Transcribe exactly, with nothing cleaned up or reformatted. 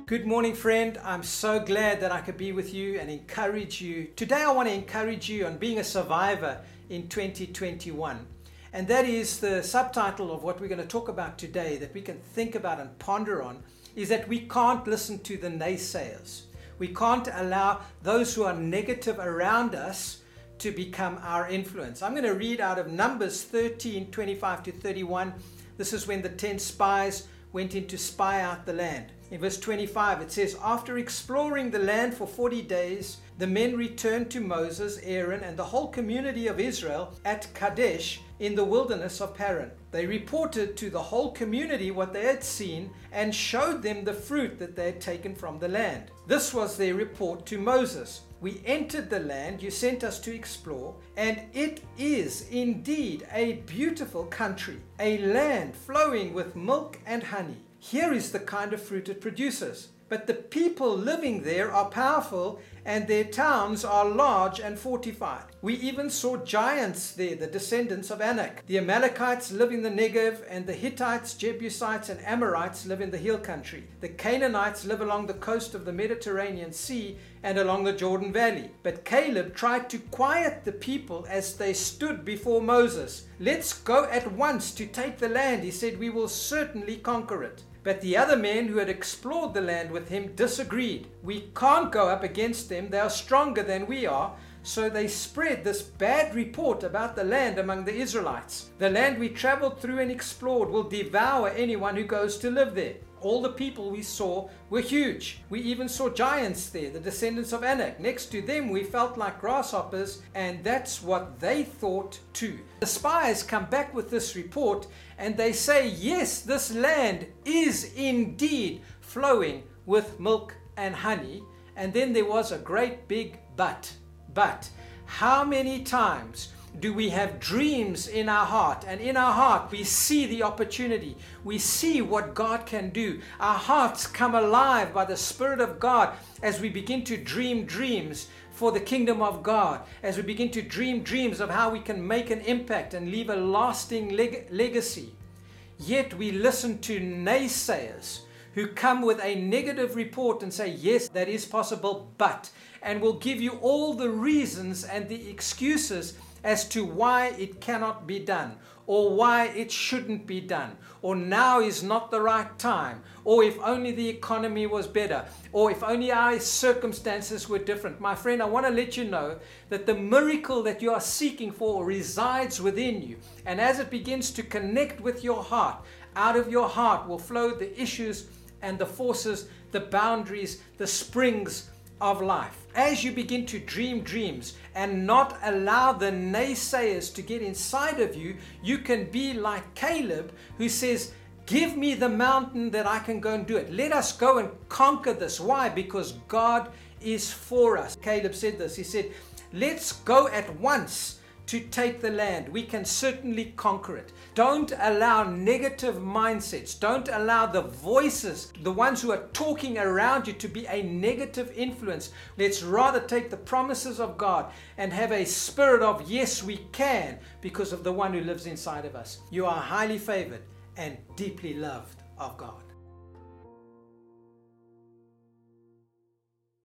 Good morning, friend. I'm so glad that I could be with you and encourage you. Today I want to encourage you on being a survivor in twenty twenty-one. And that is the subtitle of what we're going to talk about today, that we can think about and ponder on, is that we can't listen to the naysayers. We can't allow those who are negative around us to become our influence. I'm going to read out of Numbers thirteen, twenty-five to thirty-one. This is when the ten spies went in to spy out the land. In verse twenty-five, it says, "After exploring the land for forty days, the men returned to Moses, Aaron, and the whole community of Israel at Kadesh in the wilderness of Paran. They reported to the whole community what they had seen and showed them the fruit that they had taken from the land. This was their report to Moses. 'We entered the land you sent us to explore, and it is indeed a beautiful country, a land flowing with milk and honey. Here is the kind of fruit it produces. But the people living there are powerful, and their towns are large and fortified. We even saw giants there, the descendants of Anak. The Amalekites live in the Negev, and the Hittites, Jebusites, and Amorites live in the hill country. The Canaanites live along the coast of the Mediterranean Sea and along the Jordan Valley.' But Caleb tried to quiet the people as they stood before Moses. 'Let's go at once to take the land,' he said. 'We will certainly conquer it.' But the other men who had explored the land with him disagreed. 'We can't go up against them. They are stronger than we are.' So they spread this bad report about the land among the Israelites. 'The land we traveled through and explored will devour anyone who goes to live there. All the people we saw were huge. We even saw giants there, the descendants of Anak. Next to them we felt like grasshoppers, and that's what they thought too.' The spies come back with this report, and they say, 'Yes, this land is indeed flowing with milk and honey.' And then there was a great big but. But how many times do we have dreams in our heart, and in our heart we see the opportunity, we see what God can do. Our hearts come alive by the Spirit of God as we begin to dream dreams for the kingdom of God, as we begin to dream dreams of how we can make an impact and leave a lasting leg- legacy. Yet we listen to naysayers who come with a negative report and say, 'Yes, that is possible, but,' and will give you all the reasons and the excuses as to why it cannot be done, or why it shouldn't be done, or now is not the right time, or if only the economy was better, or if only our circumstances were different. My friend, I want to let you know that the miracle that you are seeking for resides within you. And as it begins to connect with your heart, out of your heart will flow the issues and the forces, the boundaries, the springs of life. As you begin to dream dreams and not allow the naysayers to get inside of you, you can be like Caleb, who says, 'Give me the mountain that I can go and do it. Let us go and conquer this.' Why? Because God is for us. Caleb said this. He said, 'Let's go at once to take the land. We can certainly conquer it.' Don't allow negative mindsets. Don't allow the voices, the ones who are talking around you, to be a negative influence. Let's rather take the promises of God and have a spirit of yes, we can, because of the one who lives inside of us. You are highly favored and deeply loved of God.